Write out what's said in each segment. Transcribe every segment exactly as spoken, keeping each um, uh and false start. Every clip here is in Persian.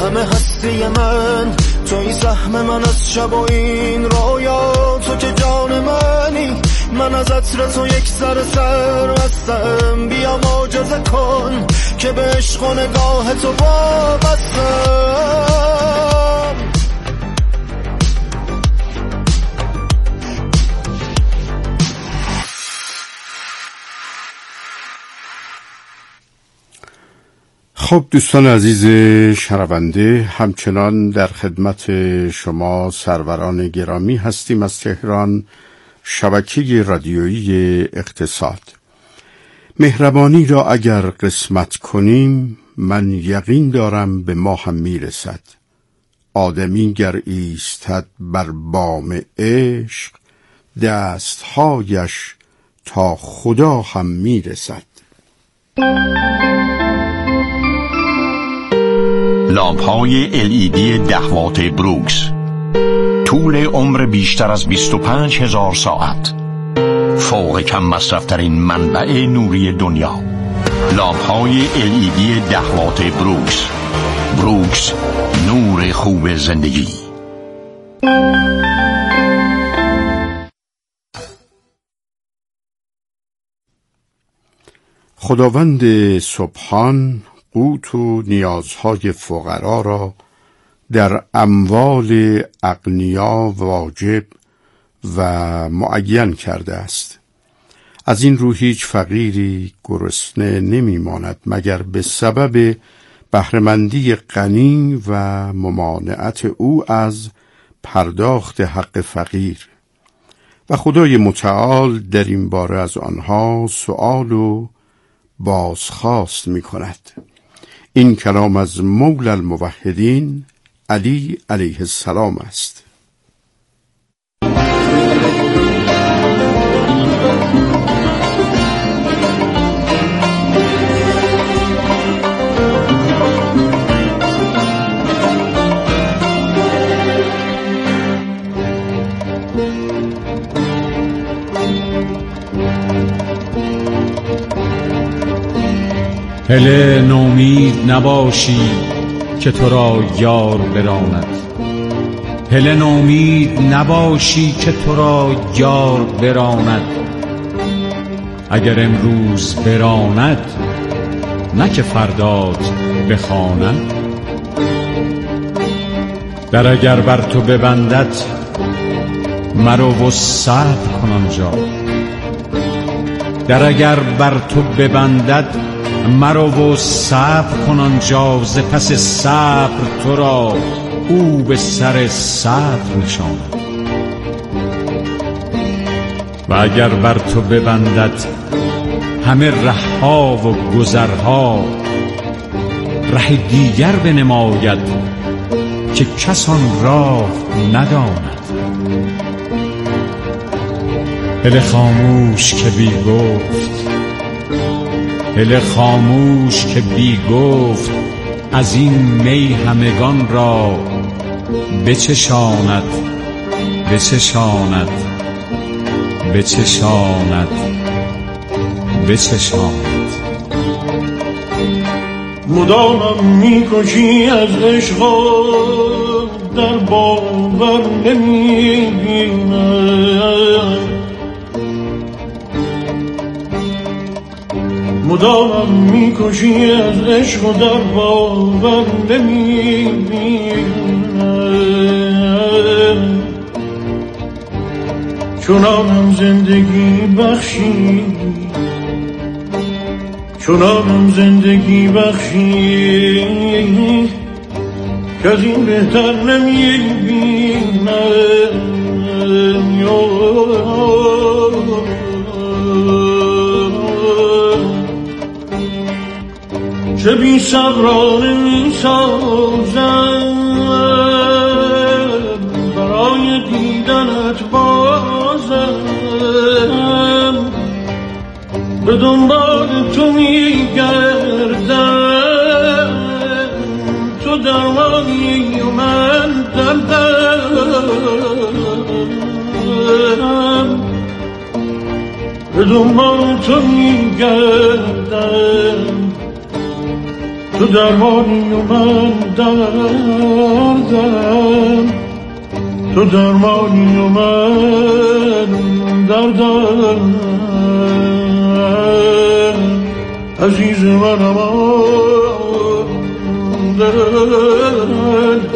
همه هستی من توی سهم من از شب و این رویا، تو که جان منی، من از عطر تو یک سر سر هستم. بیا معجزه کن که به عشق و نگاه تو وابستم. خب دوستان عزیز شنونده، همچنان در خدمت شما سروران گرامی هستیم از تهران، شبکه رادیویی اقتصاد. مهربانی را اگر قسمت کنیم، من یقین دارم به ما هم میرسد. آدمی گر ایستد بر بام عشق، دستهایش تا خدا هم میرسد. لامپ‌های ال ای دی ده وات بروکس، طول عمر بیشتر از بیست و پنج هزار ساعت، فوق کم مصرف‌ترین منبع نوری دنیا. لامپ‌های ال ای دی ده وات بروکس. بروکس، نور خوب زندگی. خداوند سبحان قوت و نیازهای فقرا را در اموال اغنیا واجب و معین کرده است. از این رو هیچ فقیری گرسنه نمی ماند مگر به سبب بهره‌مندی غنی و ممانعت او از پرداخت حق فقیر. و خدای متعال در این باره از آنها سؤال و بازخواست می کند. این کلام از مولا الموحدین علی علیه السلام است. هله نومید نباشی که تو را یار براند. هله نومید نباشی که تو را یار براند. اگر امروز براند، نه که فردات بخواند. در اگر بر تو ببندد، مرو و صبر کن آنجا. در اگر بر تو ببندد، مرو و صبر کن آنجا. ز پس صبر تو را او به سر صبر نشاند. و اگر بر تو ببندد همه رهها و گذرها، ره دیگر بنماید که کس آن راه نداند. هله خاموش که بی گفت، هله خاموش که بی گفت، از این می همگان را بچشاند، بچشاند، بچشاند، بچشاند. مدامم میکشی از عشق، در باور نمیبینم. مدامم میکشی از عشق و در باور نمیبینم. چنانم زندگی بخشی، چنانم زندگی بخشی که از این بهتر نمیبینم. چه بی صبرانه می سازم برای دیدنت بازم. به دنبال تو می گردم، تو درمانی و من دردم. به دنبال تو می گردم، تو درمانی و من دردم، تو درمانی و من دردم، عزیز منم دل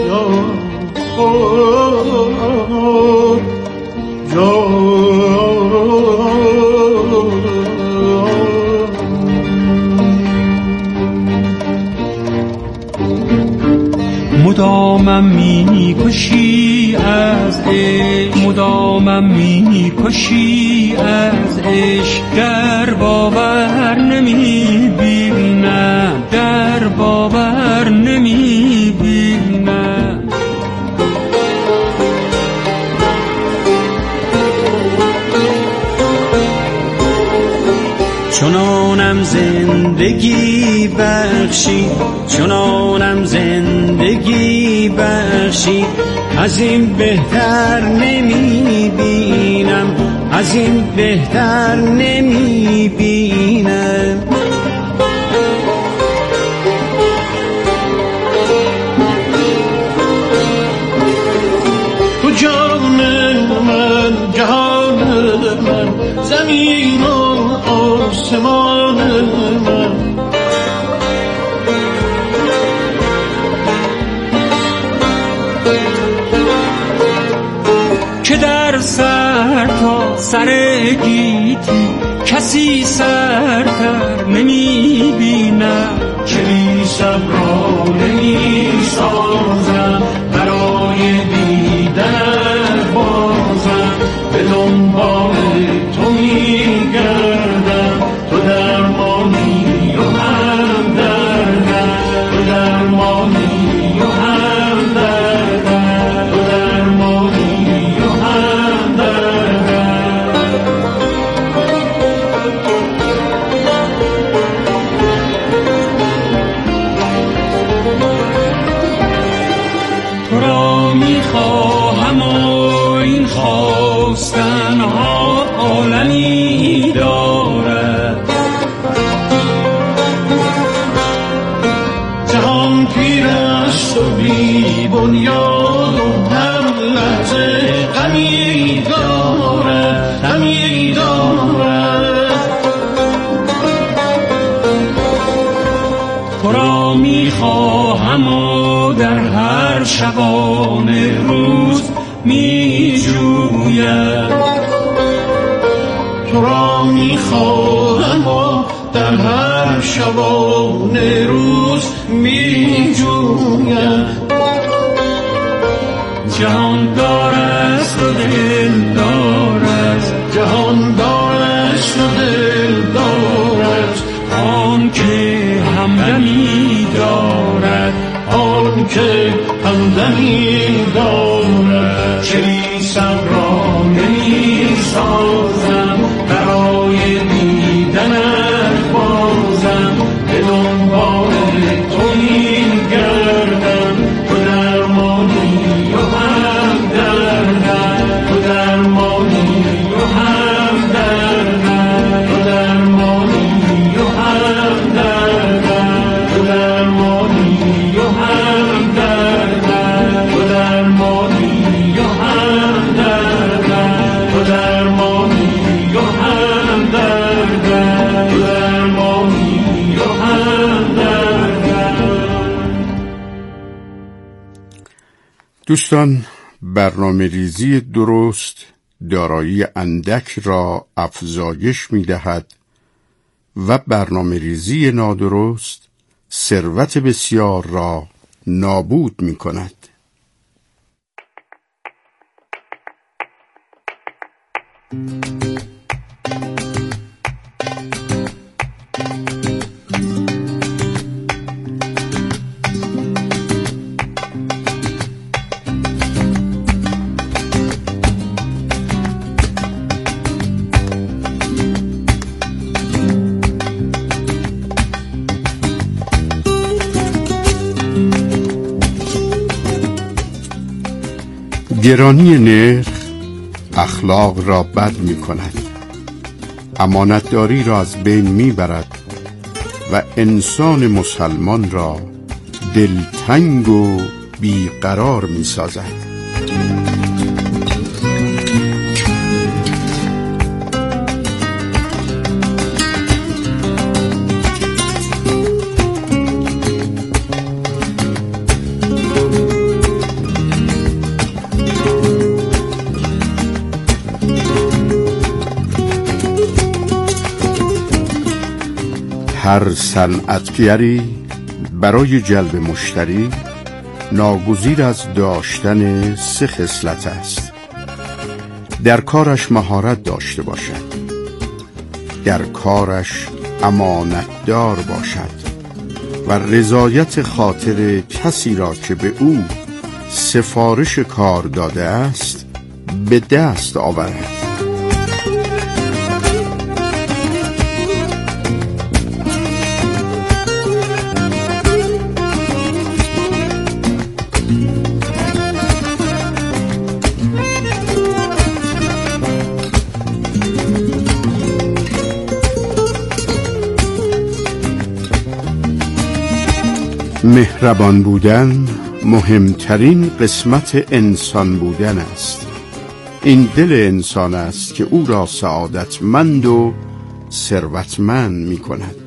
مدامم می کشی از عشق، مدامم می کشی از عشق، در باور نمی بینم، در باور نمی بینم. چنانم زندگی بخشی، چنانم زندگی بخشی، از این بهتر نمی بینم، از این بهتر نمی بینم. تو جان من، جهان من، زمین و آسمان من، که در سر تا سر گیتی کسی سرتر نمی بینم، که بی صبرا نمی سازم برای دیدن بازم، به دنبال تو می گردم، تو درمانی و هم دردم، تو درمانی و هم دردم، تو درمانی و هم دردم. تو را می خواهم و این خواستن ها عالمی دارد، جهان پیر است و بی بنیاد و هر لحظه غمی دارد، غمی دارد. تو را می خواهم و در هر شبانه روز می جویم، تو را می خواهم و در هر شبانه روز می جویم. جهان دارست و دل دارست، جهان دارست و دل دارست، آن که همدمی دارد، آن که همدمی دارد. چه بی صبرا نمی سازم برای دیدنت بازم، به دنبال تو می گردم، تو درمانی و هم دردم، تو درمانی و هم دردم، تو درمانی و هم دردم، تو درمانی و هم دردم، تو درمانی و هم دردم، تو درمانی و هم دردم، تو درمانی و هم دردم. دوستان، برنامه ریزی درست دارایی اندک را افزایش می دهد و برنامه ریزی نادرست ثروت بسیار را نابود می کند. گرانی نرخ اخلاق را بد می کند، امانتداری را از بین می برد و انسان مسلمان را دلتنگ و بیقرار می سازد. هر صنعتگری برای جلب مشتری ناگزیر از داشتن سه خصلت است: در کارش مهارت داشته باشد، در کارش امانتدار باشد و رضایت خاطر کسی را که به او سفارش کار داده است به دست آورد. مهربان بودن مهمترین قسمت انسان بودن است. این دل انسان است که او را سعادتمند و ثروتمند می کند.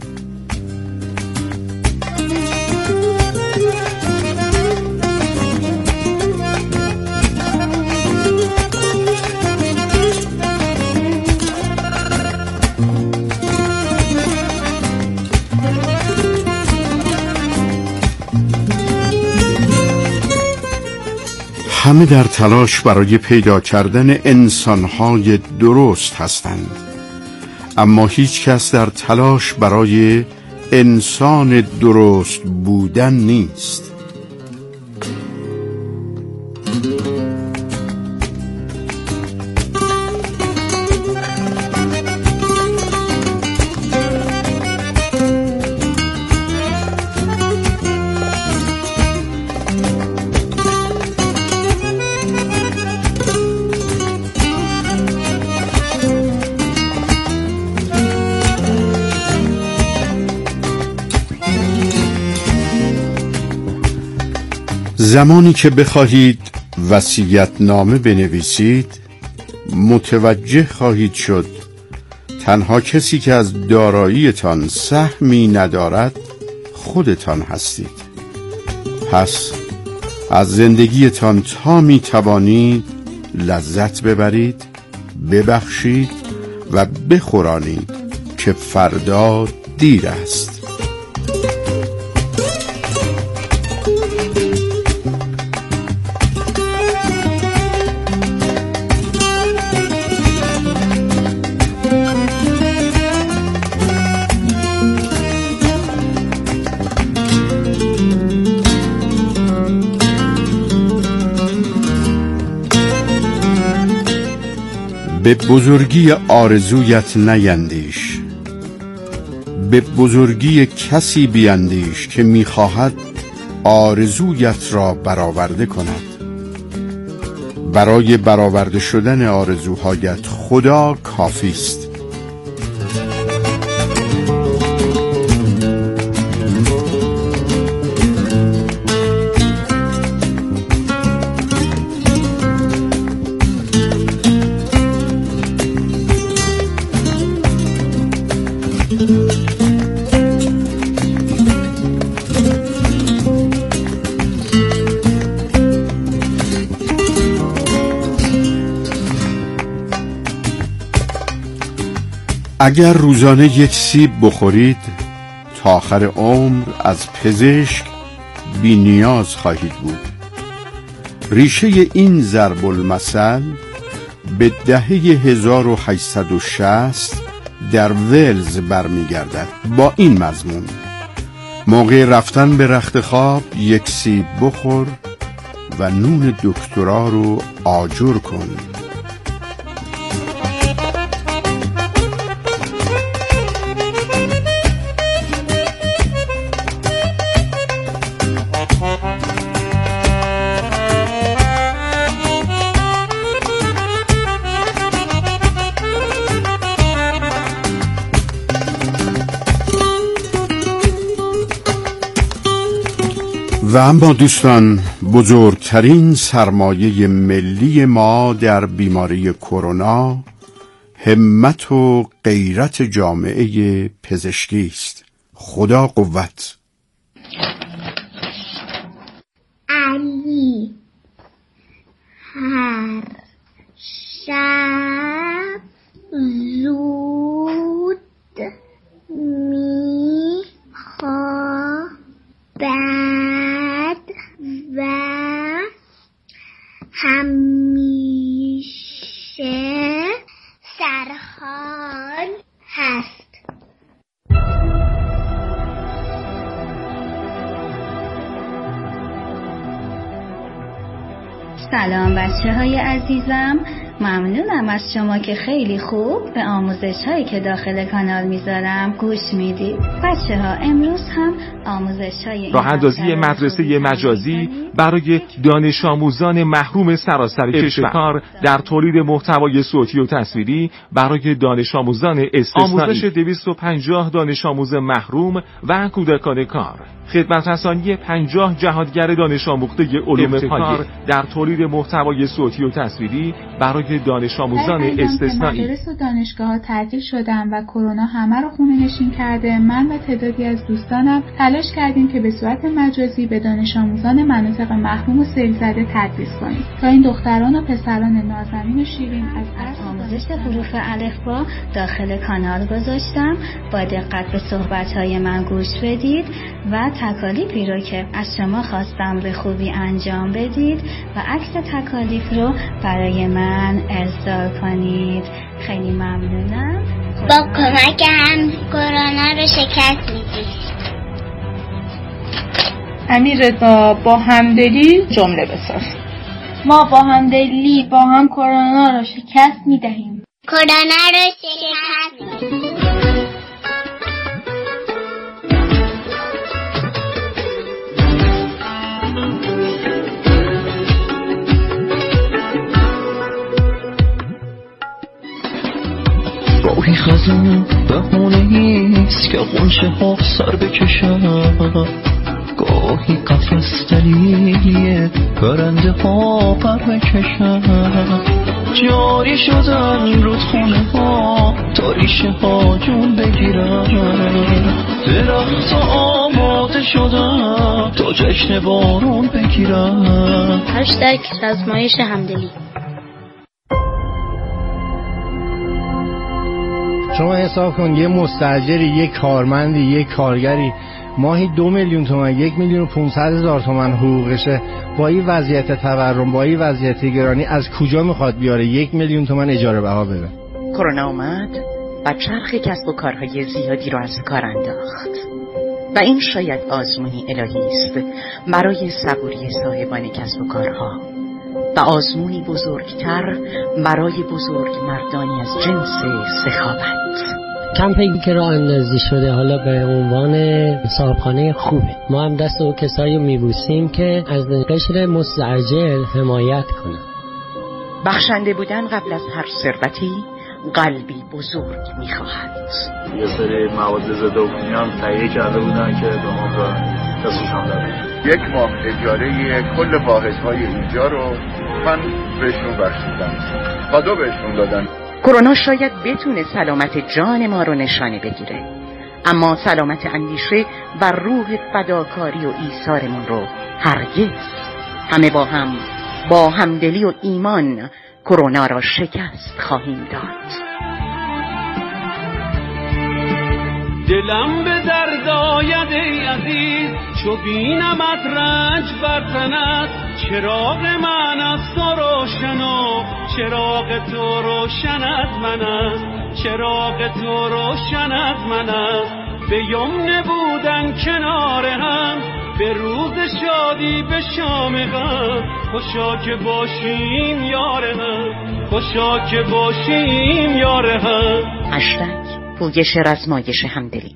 همه در تلاش برای پیدا کردن انسان‌های درست هستند، اما هیچ کس در تلاش برای انسان درست بودن نیست. زمانی که بخواهید وصیت‌نامه بنویسید، متوجه خواهید شد تنها کسی که از داراییتان سهمی ندارد خودتان هستید. پس از زندگیتان تا می توانید لذت ببرید، ببخشید و بخورانید که فردا دیر است. به بزرگی آرزویت نیندیش، به بزرگی کسی بیندیش که میخواهد آرزویت را برآورده کند. برای برآورده شدن آرزوهایت خدا کافی است. اگر روزانه یک سیب بخورید تا آخر عمر از پزشک بی نیاز خواهید بود. ریشه این ضرب المثل به دهه هزار و هشتصد و شصت در ولز برمیگردد با این مضمون: موقع رفتن به رخت خواب یک سیب بخور و نون دکترا رو آجر کن. و اما دوستان، بزرگترین سرمایه ملی ما در بیماری کرونا همت و غیرت جامعه پزشکی است. خدا قوت. علی هر شب زود می خوابد و همیشه سرحال هست. سلام بچه های عزیزم، ممنونم از شما که خیلی خوب به آموزش هایی که داخل کانال میذارم گوش میدید. بچه ها امروز هم آموزش های راه اندازی مدرسه مجازی برای دانش آموزان محروم سراسر کشور در تولید محتوای صوتی و تصویری برای دانش آموزان استثنایی. آموزش دویست و پنجاه دانش آموز محروم و کودکان کار. خدمت رسانی پنجاه جهادگر دانش آموخته علوم پایه در تولید محتوای صوتی و تصویری برای دانش آموزان استثنایی. مدارس و دانشگاه‌ها تعطیل شدن و کرونا همه رو خونه نشین کرده، من و تعدادی از دوستانم تلاش کردیم که به صورت مجازی به دانش آموزان مناطق محروم و سیل زده تدریس کنیم تا این دختران و پسران نازنین و شیرین از آموزش حروف الفبا داخل کانال گذاشتم. با دقت به صحبت‌های من گوش بدید و تکالیفی رو که از شما خواستم به خوبی انجام بدید و عکس تکالیف رو برای من ارسال کنید. خیلی ممنونم. با کمک هم کرونا رو شکست میدید. امیر رضا، با همدلی جمله بساز. ما با همدلی با هم کرونا رو شکست میدهیم. کرونا رو شکست میدهیم. گاهی خزون بهانه‌ایست که غنچه ها سر بکشن، گاهی قطر از دلیلیه برنده ها پر بکشن، جاری شدن رودخونه ها تا ریشه ها جون بگیرن، درخت آماده شدن تا جشن بارون بگیرن. هشتگ رزمایش همدلی. شما حساب کن یه مستاجری، یک کارمندی، یک کارگری ماهی دو میلیون تومان، یک میلیون و پونصد هزار تومان حقوقشه. با این وضعیت تورم، با این وضعیت گرانی از کجا میخواد بیاره یک میلیون تومان اجاره بها بده؟ کرونا اومد و چرخ کسب و کارهای زیادی رو از کار انداخت و این شاید آزمونی الهی است برای صبوری صاحبان کسب و کارها و آزمونی بزرگتر برای بزرگ مردانی از جنس سخاوت. کمپینی که راه اندازی شده حالا به عنوان صاحبخانه خوبه. ما هم دست و کسایی میبوسیم که از قشر مستعجل حمایت کنن. بخشنده بودن قبل از هر ثروتی قلبی بزرگ میخواهد. یه سری مواد ضد عفونی هم تهیه کرده بودن که به ما دستشان دادن. یک ماه اجاره کل واحدهای اینجا رو من بهشون بخشیدم، کادو بهشون دادن. کرونا شاید بتونه سلامت جان ما رو نشانه بگیره، اما سلامت اندیشه و روح فداکاری و ایثارمون رو هرگز. همه با هم با همدلی و ایمان کرونا را شکست خواهیم داد. دلم به درد آید ای عزیز، چو بینمت رنج بر تنت، چراغ من از تو روشن و چراغ تو روشن از من است، چراغ تو روشن از من است. به یمن بودن کنار هم، به روز شادی به شام غم، خوشا که باشیم یار هم، خوشا که باشیم یار هم. هشتگ پویش رزمایش همدلی.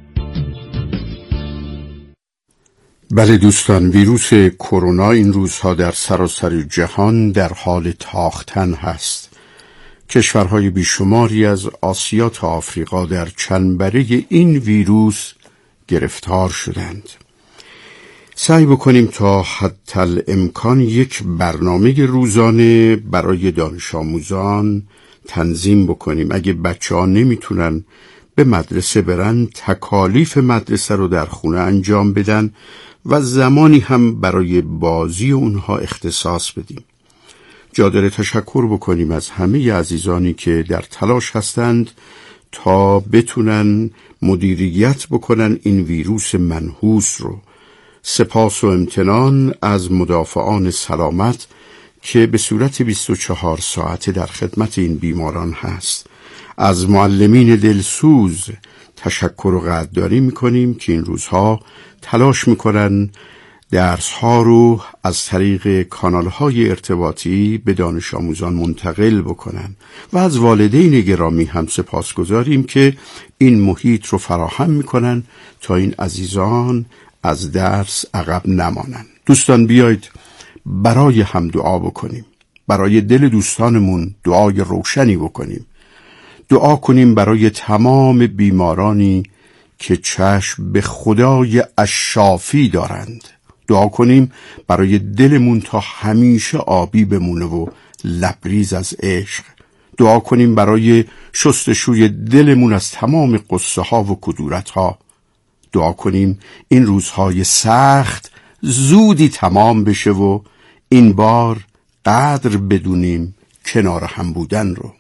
بله دوستان، ویروس کرونا این روزها در سراسر جهان در حال تاختن هست. کشورهای بیشماری از آسیا تا آفریقا در چنبره این ویروس گرفتار شدند. سعی بکنیم تا حتی الامکان یک برنامه روزانه برای دانش آموزان تنظیم بکنیم. اگه بچه ها نمیتونن به مدرسه برن، تکالیف مدرسه رو در خونه انجام بدن و زمانی هم برای بازی اونها اختصاص بدیم. جا داره تشکر بکنیم از همه عزیزانی که در تلاش هستند تا بتونن مدیریت بکنن این ویروس منحوس رو. سپاس و امتنان از مدافعان سلامت که به صورت بیست و چهار ساعته در خدمت این بیماران هست. از معلمین دلسوز تشکر و قدردانی میکنیم که این روزها تلاش میکنن درس ها رو از طریق کانال های ارتباطی به دانش آموزان منتقل بکنن و از والدین گرامی هم سپاسگزاریم که این محیط رو فراهم میکنن تا این عزیزان از درس عقب نمانن. دوستان بیایید برای هم دعا بکنیم، برای دل دوستانمون دعای روشنی بکنیم. دعا کنیم برای تمام بیمارانی که چشم به خدای الشافی دارند. دعا کنیم برای دلمون تا همیشه آبی بمونه و لبریز از عشق. دعا کنیم برای شستشوی دلمون از تمام قصه ها و کدورت ها. دعا کنیم این روزهای سخت زودی تمام بشه و این بار قدر بدونیم کنار هم بودن رو.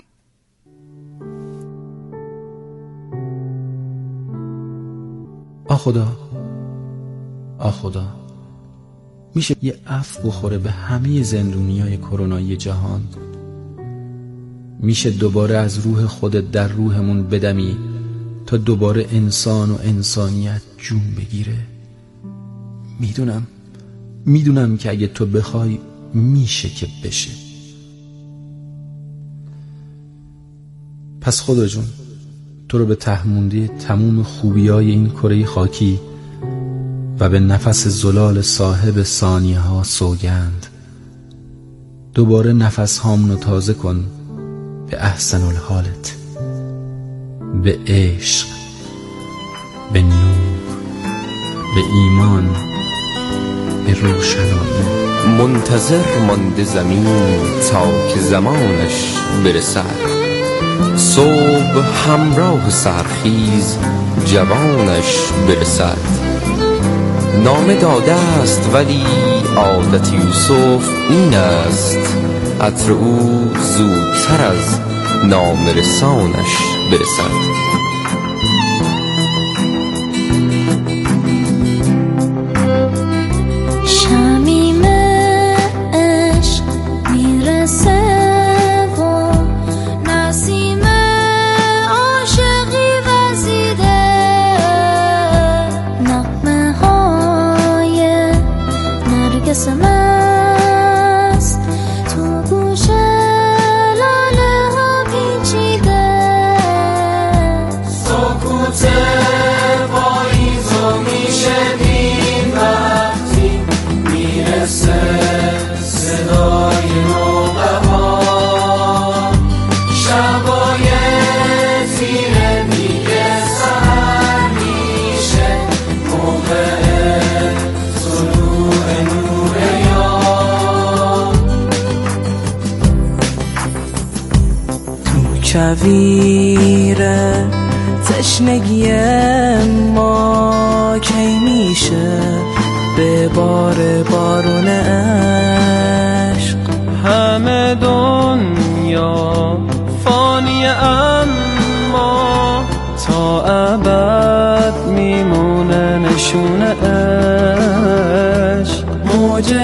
آ خدا، آ خدا، میشه یه عفو بخوره به همه زندونیای کرونایی جهان؟ میشه دوباره از روح خودت در روحمون بدمی تا دوباره انسان و انسانیت جون بگیره؟ میدونم میدونم که اگه تو بخوای میشه که بشه. پس خدا جون، تو رو به تهمونده تموم خوبیای این کره خاکی و به نفس زلال صاحب ثانیه ها سوگند. دوباره نفس هامونو تازه کن به احسن الحالت، به عشق، به نور، به ایمان، به روشنایی. منتظر مانده زمین تا که زمانش برسد، صبح همراه سحرخیز جوانش برسد. نامه داده است ولی عادت یوسف این است، عطر او زودتر از نامه رسانش برسد. کویره تشنگی ما کی میشه به بار بارون عشق؟ همه دنیا فانی اما تا ابد میمونه نشونه عشق. موج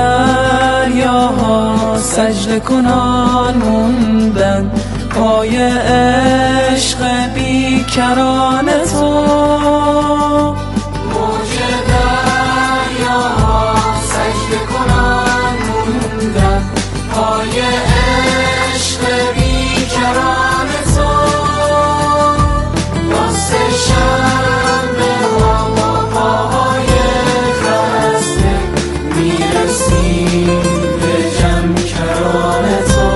دریاها سجده کنان موندن پای عشق بیکران تو. موج دریاها سجده کنان موندن پای عشق بیکران تو. واسه شنبه ها با پاهای خسته میرسیم به جمع کران تو.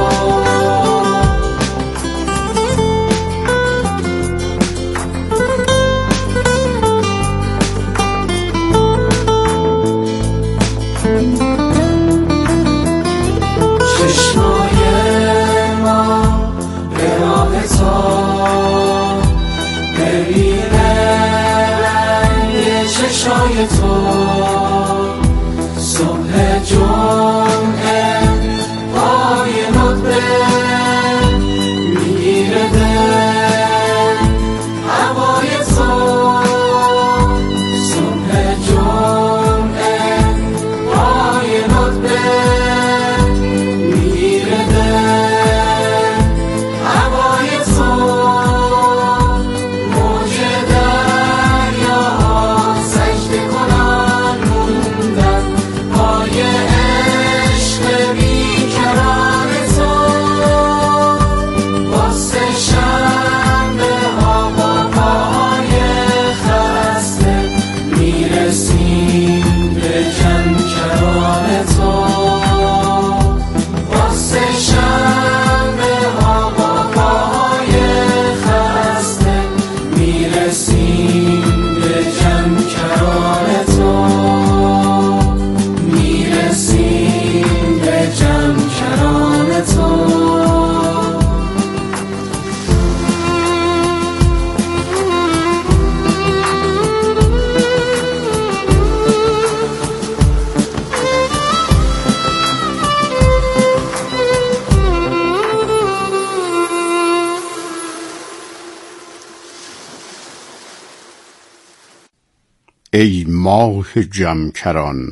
ای ماه جمکران،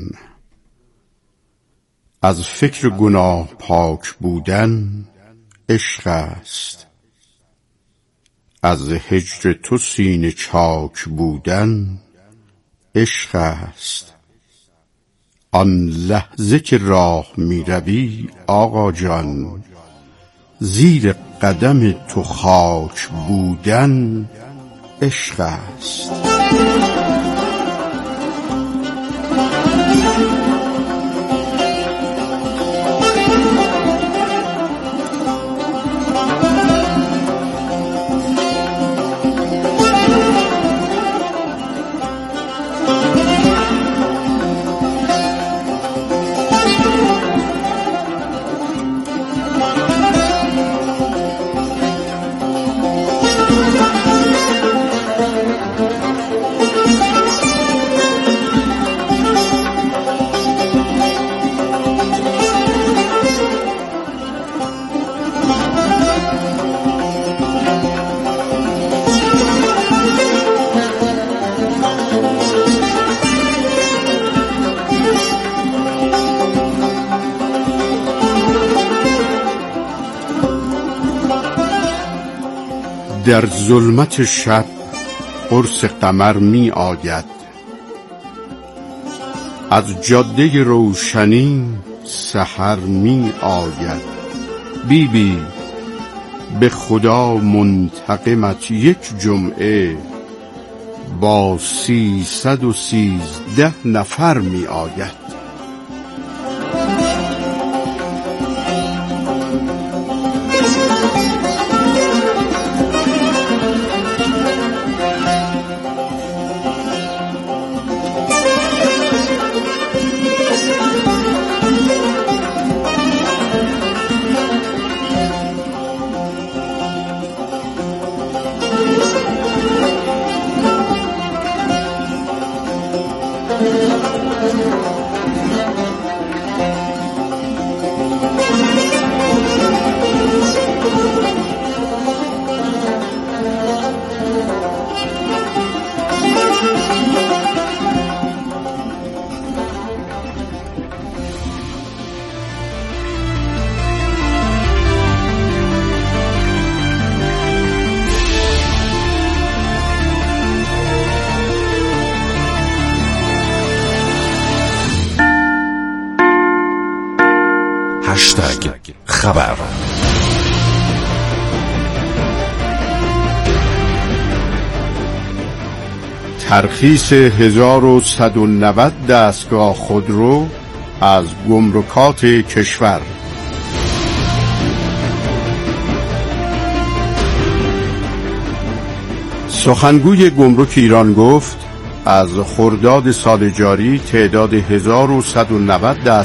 از فکر گناه پاک بودن عشق است، از هجر تو سینه چاک بودن عشق است. آن لحظه که راه می روی آقا جان، زیر قدم تو خاک بودن عشق است. در ظلمت شب قرص قمر می آید، از جاده روشنی سحر می آید. بی بی به خدا منتقمت یک جمعه با سیصد و سیزده نفر می آید. هشتگ خبر. ترخیص هزار و صد و نود دستگاه خودرو از گمرکات کشور. سخنگوی گمرک ایران گفت از خرداد سال جاری تعداد هزار و صد و نود